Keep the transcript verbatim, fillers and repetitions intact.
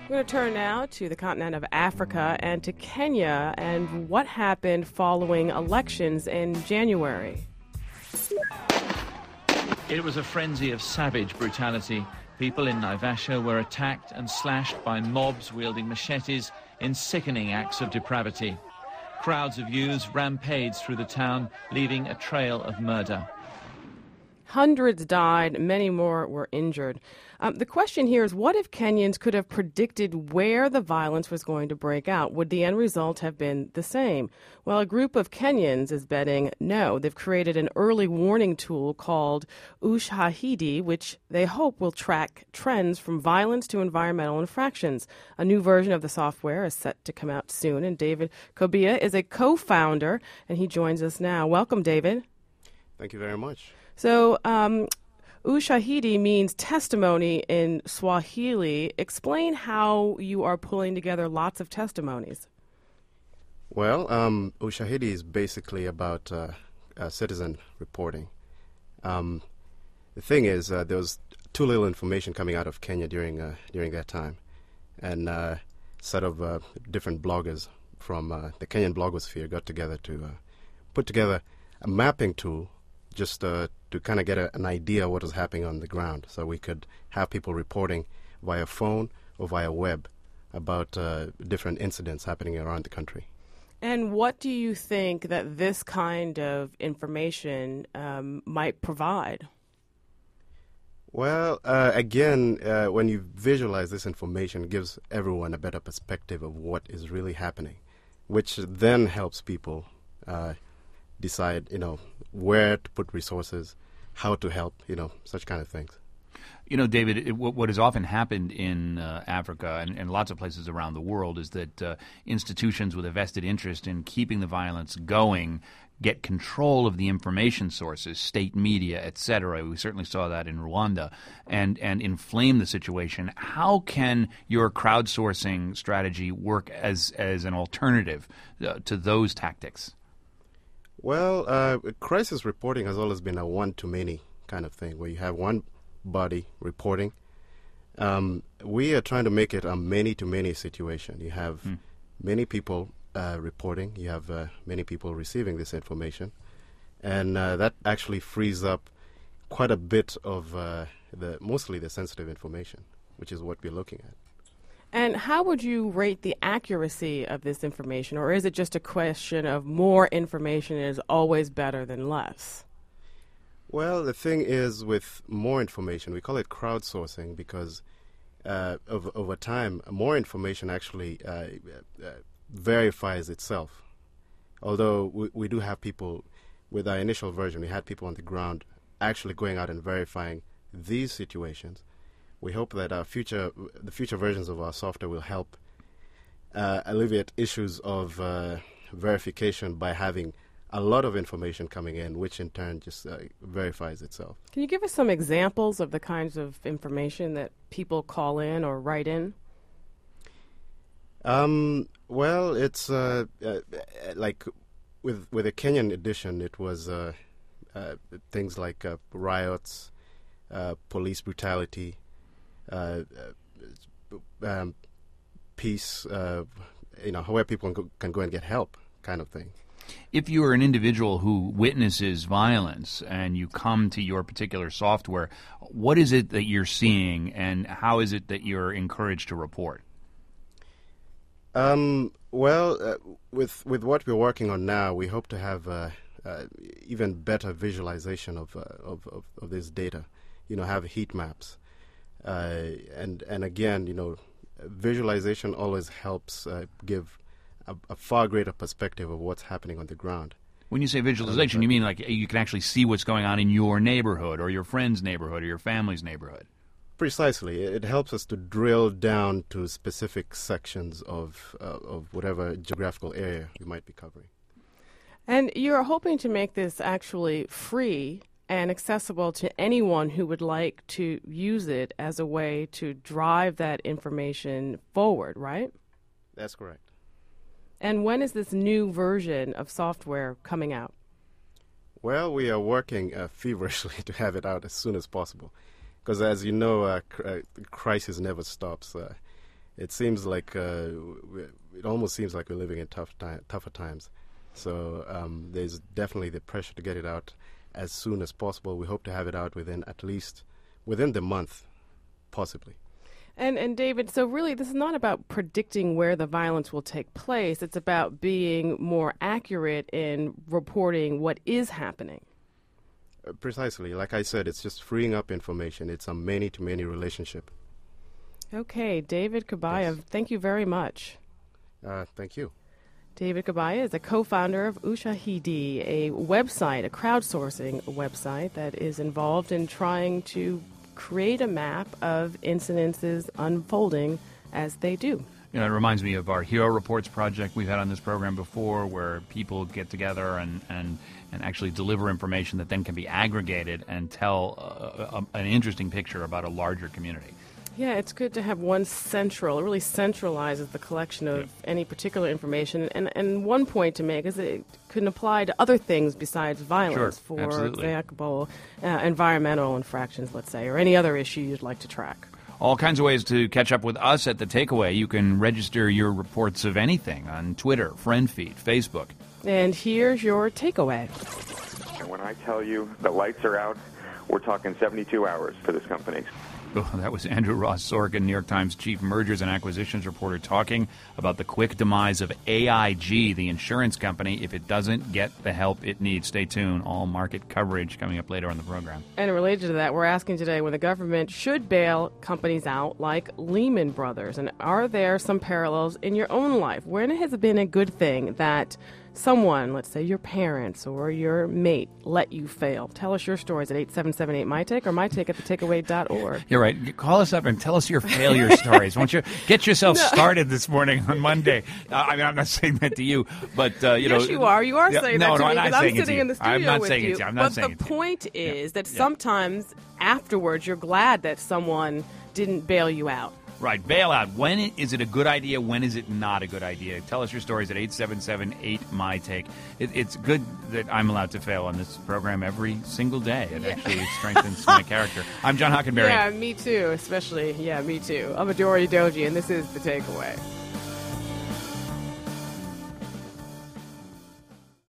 We're going to turn now to the continent of Africa and to Kenya and what happened following elections in January. It was a frenzy of savage brutality. People in Naivasha were attacked and slashed by mobs wielding machetes in sickening acts of depravity. Crowds of youths rampaged through the town, leaving a trail of murder. Hundreds died, many more were injured. Um, the question here is, what if Kenyans could have predicted where the violence was going to break out? Would the end result have been the same? Well, a group of Kenyans is betting no. They've created an early warning tool called Ushahidi, which they hope will track trends from violence to environmental infractions. A new version of the software is set to come out soon, and David Kobia is a co-founder, and he joins us now. Welcome, David. Thank you very much. So, um, Ushahidi means testimony in Swahili. Explain how you are pulling together lots of testimonies. Well, um, Ushahidi is basically about uh, uh, citizen reporting. Um, the thing is, uh, there was too little information coming out of Kenya during uh, during that time, and uh, set of uh, different bloggers from uh, the Kenyan blogosphere got together to uh, put together a mapping tool, just uh, to kind of get a, an idea of what was happening on the ground, so we could have people reporting via phone or via web about uh, different incidents happening around the country. And what do you think that this kind of information um, might provide? Well, uh, again, uh, when you visualize this information, it gives everyone a better perspective of what is really happening, which then helps people uh, decide, you know, where to put resources, how to help, you know, such kind of things. You know, David, it, what has often happened in uh, Africa and, and lots of places around the world is that uh, institutions with a vested interest in keeping the violence going get control of the information sources, state media, et cetera. We certainly saw that in Rwanda, and, and inflame the situation. How can your crowdsourcing strategy work as, as an alternative uh, to those tactics? Well, uh, crisis reporting has always been a one-to-many kind of thing, where you have one body reporting. Um, we are trying to make it a many-to-many situation. You have mm. many people uh, reporting. You have uh, many people receiving this information. And uh, that actually frees up quite a bit of uh, the mostly the sensitive information, which is what we're looking at. And how would you rate the accuracy of this information, or is it just a question of more information is always better than less? Well, the thing is, with more information, we call it crowdsourcing because uh, over, over time, more information actually uh, uh, verifies itself. Although we, we do have people, with our initial version, we had people on the ground actually going out and verifying these situations. We hope that our future, the future versions of our software will help uh, alleviate issues of uh, verification by having a lot of information coming in, which in turn just uh, verifies itself. Can you give us some examples of the kinds of information that people call in or write in? Um, well, it's uh, uh, like with with a Kenyan edition, it was uh, uh, things like uh, riots, uh, police brutality, Uh, uh, um, peace, uh, you know, where people can go, can go and get help, kind of thing. If you are an individual who witnesses violence and you come to your particular software, what is it that you're seeing, and how is it that you're encouraged to report? Um, well, uh, with with what we're working on now, we hope to have uh, uh, even better visualization of, uh, of of of this data. You know, have heat maps. Uh, and and again, you know, visualization always helps uh, give a, a far greater perspective of what's happening on the ground. When you say visualization, you mean like you can actually see what's going on in your neighborhood or your friend's neighborhood or your family's neighborhood? Precisely. It helps us to drill down to specific sections of uh, of whatever geographical area we might be covering. And you're hoping to make this actually free and accessible to anyone who would like to use it as a way to drive that information forward, right? That's correct. And when is this new version of software coming out? Well, we are working uh, feverishly to have it out as soon as possible. Because as you know, uh, cr- uh, crisis never stops. Uh, it seems like uh, it almost seems like we're living in tough ti- tougher times. So um, there's definitely the pressure to get it out as soon as possible. We hope to have it out within at least within the month, possibly. And and David, so really this is not about predicting where the violence will take place. It's about being more accurate in reporting what is happening. Uh, precisely. Like I said, it's just freeing up information. It's a many-to-many relationship. Okay, David Kabayev, Yes. thank you very much. Uh, thank you. David Kabayev is a co-founder of Ushahidi, a website, a crowdsourcing website that is involved in trying to create a map of incidences unfolding as they do. You know, it reminds me of our Hero Reports project we've had on this program before, where people get together and, and, and actually deliver information that then can be aggregated and tell uh, a, an interesting picture about a larger community. Yeah, it's good to have one central, it really centralizes the collection of yeah. any particular information. And, and one point to make is that it can apply to other things besides violence, sure, for absolutely. example, uh, environmental infractions, let's say, or any other issue you'd like to track. All kinds of ways to catch up with us at The Takeaway. You can register your reports of anything on Twitter, FriendFeed, Facebook. And here's your takeaway. And when I tell you the lights are out, we're talking seventy-two hours for this company. Oh, that was Andrew Ross Sorkin, New York Times chief mergers and acquisitions reporter, talking about the quick demise of A I G, the insurance company, if it doesn't get the help it needs. Stay tuned. All market coverage coming up later on the program. And related to that, we're asking today when the government should bail companies out like Lehman Brothers. And are there some parallels in your own life? When has it been a good thing that someone, let's say your parents or your mate, let you fail? Tell us your stories at eight seven seven eight my take or my take at the takeaway dot org. You're right. Call us up and tell us your failure stories. Won't you get yourself no. started this morning on Monday? Uh, I mean, I'm not saying that to you, but uh, you yes, know. Yes, you are. You are yeah, saying no, that to no, me because I'm sitting in the studio I'm not with saying you. It to you. I'm not but saying the it to point you. is yeah. that yeah. sometimes afterwards you're glad that someone didn't bail you out. Right, bailout. When is it a good idea? When is it not a good idea? Tell us your stories at eight seven seven eight my take. It, it's good that I'm allowed to fail on this program every single day. It yeah. actually strengthens my character. I'm John Hockenberry. Yeah, me too, especially. Yeah, me too. I'm Adori Doji, and this is The Takeaway.